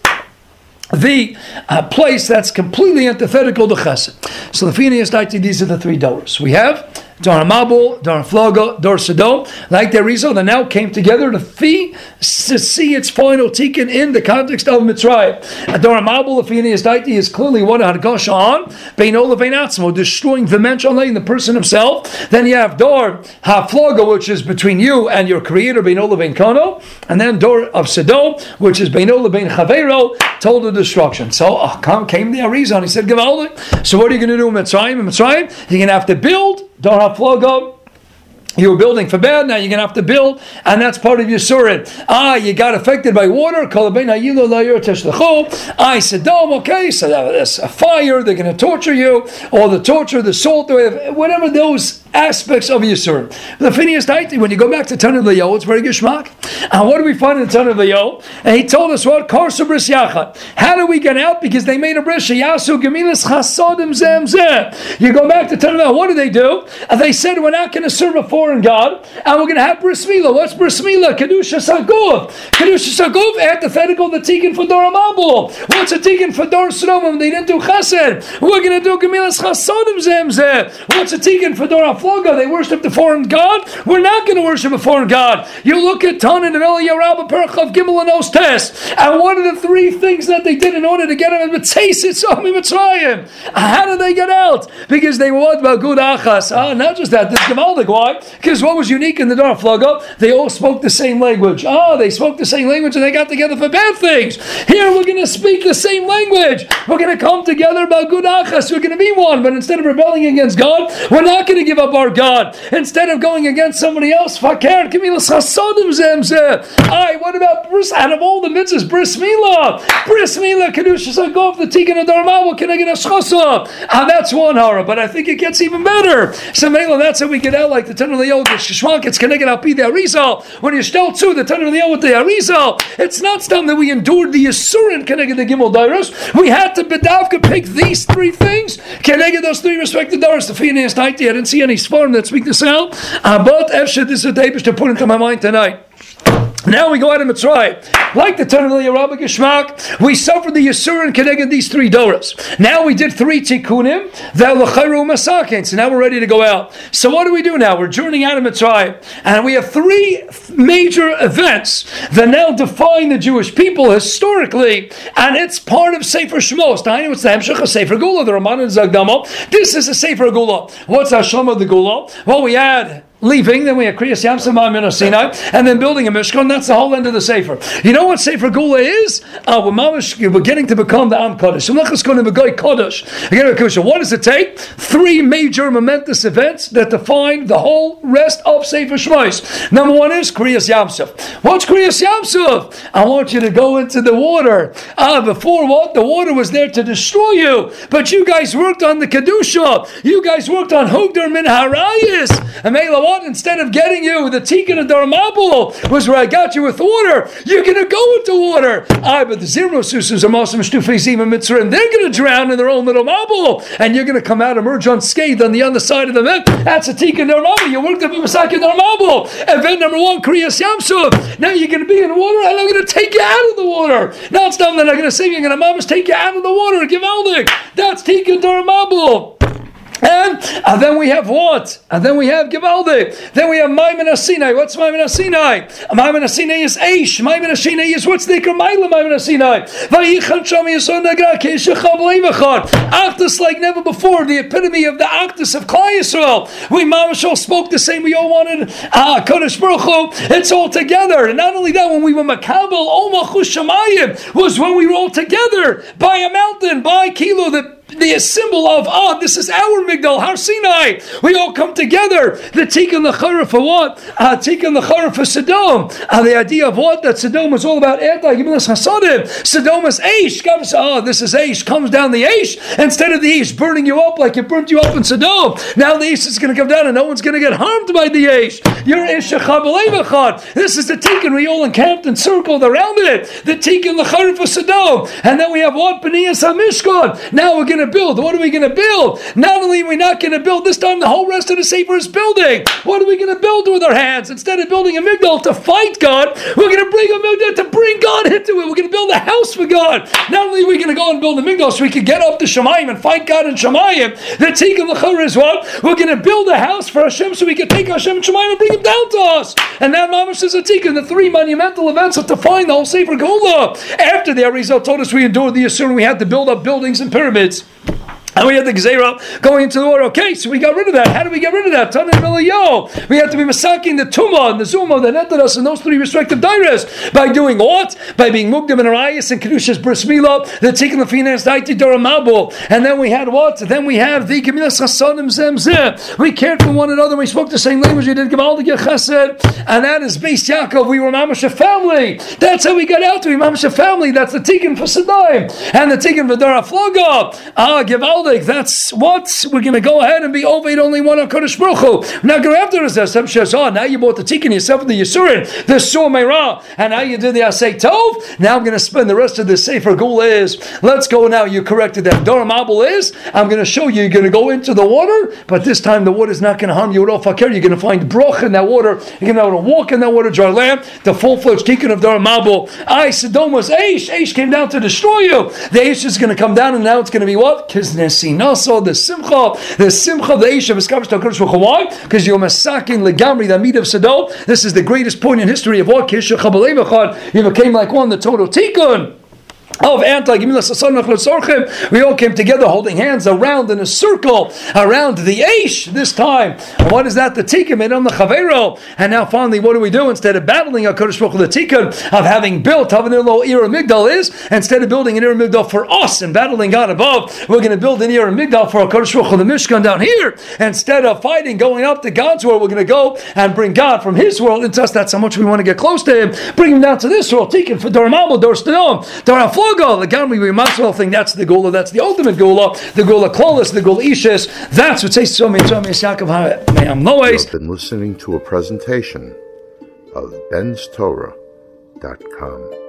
the uh, place that's completely antithetical to Chesed. So the Phineas Daiti, these are the three doors. We have Dor Mabul, Dor Floga, Dor Sodom, like the Rizal, that now came together to, fee, to see its final tikkun in the context of Mitzrayim. Dor Mabul, the Phineas Daiti, is clearly one Hadgasha on, Beino Levein Atzmo, destroying the mensch only, the person himself. Then you have Dor HaFloga, which is between you and your creator, Beino Levein Kono, and then Dor of Sodom, which is Beino Levein Chavero, total destruction. So uh, came the Arizal, he said, Givaldik. So what are you going to do in Mitzrayim? In Mitzrayim, you're going to have to build Dor HaFloga. You were building for bad, now you're going to have to build, and that's part of your surin. Ah, you got affected by water. I Sodom, okay, so there's a fire, they're going to torture you, or the torture, the salt, whatever those aspects of your surin. The Phineas Daiti, when you go back to Tan of Le'yo, it's very gishmak. And what do we find in Tan of Le'yo? And he told us what? Karsu bris yachad. How do we get out? Because they made a bris, yasu gemilas chasodim zem zem. You go back to Tan of Le'yo, what do they do? And they said, we're not going to serve a foreign God, and we're going to have bris milah. What's bris milah? Kedusha sagov. Kedusha sagov, antithetical the tikkun for Dor Mabul. What's a tikkun for Dor Sodom? They didn't do chesed. We're going to do gemilas chasodim zem zem. What's a tikkun for Dor Floga? They worship the foreign God. We're not going to worship a foreign God. You look at Tan Tana Neveli Yarabba Perchav Gimel and Os Test. And what are the three things that they did in order to get him in Mitzayis Omi Mitzrayim? How did they get out? Because they were what about good achas? Ah, not just that. This Gemaldik. Why? Because what was unique in the Dar Flaga? They all spoke the same language. Ah, they spoke the same language and they got together for bad things. Here we're going to speak the same language. We're going to come together about good achas. We're going to be one. But instead of rebelling against God, we're not going to give up our God. Instead of going against somebody else, fakir, kimilas chasodim zemzeh. Aye, what about bris? Out of all the mitzvahs, bris milah, bris milah, kedushas agov, the tikkun of darmawa, keneged hashchasa. Ah, that's one horror. But I think it gets even better. So Mela, that's how we get out like the Tanur Leo, the Shishwank, it's keneged al pi the Arizal. When you stel to the Tanur Leo with the Arizal, it's not stam that we endured the Yisurin keneged the Gimel Dairos. We had to bedavka pick these three things. Keneged those three respected Dairos. The Phineas Nighty, I didn't see any sparm that speak this out. Uh, but Efshe, this is a tapish to put into my mind tonight. Now we go out of Mitzrayim. Like the Tanur Yarabba Geshmak, we suffered the Yisurin keneged these three Doros. Now we did three Tikkunim, the L'chayru Masakin. So now we're ready to go out. So what do we do now? We're journeying out of Mitzrayim. And we have three major events that now define the Jewish people historically. And it's part of Sefer Shmos. Now I know it's the Hemshech of Sefer Gula, the Raman Zagdamo. This is a Sefer Gula. What's Hashem of the Gula? Well, we had leaving, then we have Kriyas Yamsuf Ma'amina Sinai, and then building a Mishkan. That's the whole end of the Sefer. You know what Sefer Gula is? Uh, we're, mamish, we're getting to become the Am Kodesh. What does it take? Three major momentous events that define the whole rest of Sefer Shmos. Number one is Kriyas Yamsuf. What's Kriyas Yamsuf? I want you to go into the water. Ah, before what? The water was there to destroy you, but you guys worked on the Kedusha. You guys worked on Hogdar Min Harayis. And Mela, instead of getting you the tikkun of Darmabul was where I got you with water, you're going to go into water. I but the zero susus are Mosim Shtufei Mitzrayim. They're going to drown in their own little mabul, and you're going to come out emerge unscathed on the other side of the net. That's a tikkun Darmabul. You worked up a Masakin Darmabul. Event number one, Kriyas Yamsuf. Now you're going to be in water, and I'm going to take you out of the water. Now it's done. Then I'm going to say you're going to mamas take you out of the water. Give Aldik. That's tikkun Darmabul. And, and then we have what? And then we have Givaldi. Then we have Maimon Sinai. What's Maimon Sinai? Maimon Sinai is Aish. Maimon Sinai is what's the Kermaila Maimon Sinai? Vayichan Shami Yisod Nagra Keishachav Leivachad. Actus like never before. The epitome of the Actus of Klal Yisrael. We Mamashal spoke the same. We all wanted Ah Kodesh Baruch Hu. It's all together. And not only that, when we were Makabel Omachus Shamayim was when we were all together by a mountain, by Kilo, the the symbol of, ah, this is our Migdal, Har Sinai. We all come together. The Tikkun L'chara for what? Uh, Tikkun L'chara for Sodom. Uh, the idea of what? That Sodom was all about Erta, Gemilas Hasadim. Sodom is Aish. Comes, ah, this is Aish. Comes down the Aish. Instead of the Aish burning you up like it burnt you up in Sodom. Now the Aish is going to come down and no one's going to get harmed by the Aish. You're Aish Shechabelevachad. This is the Tikkun. We all encamped and circled around it. The Tikkun L'chara for Sodom. And then we have what? B'niyas HaMishkan. Now we're going to build. What are we going to build? Not only are we not going to build, this time the whole rest of the Sefer is building. What are we going to build with our hands? Instead of building a migdal to fight God, we're going to bring a migdal to bring God into it. We're going to build a house for God. Not only are we going to go and build a migdal so we can get up to Shemayim and fight God in Shemayim, the Tikkun L'chara is what? We're going to build a house for Hashem so we can take Hashem in Shemayim and bring him down to us. And that Mamash is a Tikkun, the three monumental events that define the whole Sefer Gula. After the Arizal told us we endured the Yisurim, we had to build up buildings and pyramids. And we had the Gezerah going into the water. Okay, so we got rid of that. How did we get rid of that? Tanan Miliyo. We had to be masaking the Tumah and the Zuma that entered us in those three respective dairas. By doing what? By being Mugdim and Arayas and Kedushas Bris Milah, the Tikkun L'Finas Daiti Doramabul. And then we had what? Then we have the Gemilas Chasadim Zemzeh. We cared for one another. We spoke the same language. We did Gemaldik Chesed. And that is Beis Yaakov. We were Mamash a family. That's how we got out to be Mamash a family. That's the Tikkun for Sadaim. And the Tikkun for Dara Floga. Ah, Gemaldik. That's what we're going to go ahead and be over only one on Kodesh Baruch Hu. Now go after us. Hashem says, oh, now you bought the Tikkun yourself and the Yisurin, the Sur Meirah, and now you did the Asay Tov. Now I'm going to spend the rest of the Sefer Gula is. Let's go now. You corrected that. Dora Mabul is. I'm going to show you. You're going to go into the water, but this time the water is not going to harm you at all. Fakir, you're going to find Broch in that water. You're going to be able to walk in that water, dry land. The full-fledged Tikkun of Dora Mabul. I Sodom was Aish. Aish came down to destroy you. The Aish is going to come down, and now it's going to be what? Kisnes Mesinaso, the Simcha, the Simcha, the Isha, V'skavish Ta'akadosh Baruch Hu. Why? Because you're masaking legamri the meat of Sodom. This is the greatest point in history of what Kisha Chabalei B'chad. You became like one, the total tikkun of anti we all came together holding hands around in a circle around the Aish this time. And what is that? The Tikkun made on the Chavero. And now finally what do we do? Instead of battling HaKadosh Baruch Hu, the Tikkun of having built Havanilo Ir Migdal is, instead of building an Ir Migdal for us and battling God above, we're going to build an Ir Migdal for HaKadosh Baruch Hu, the Mishkan down here. Instead of fighting, going up to God's world, we're going to go and bring God from His world into us. That's how much we want to get close to Him. Bring Him down to this world. Tikkun for Dor Mamo, Dor Stadom, Dor Aflo. The Gamri Maswell thing, that's the Gula, that's the ultimate Gula, the Gula Klolis, the Gula Ishis, that's what says so many times. You have been listening to a presentation of Ben's Torah dot com.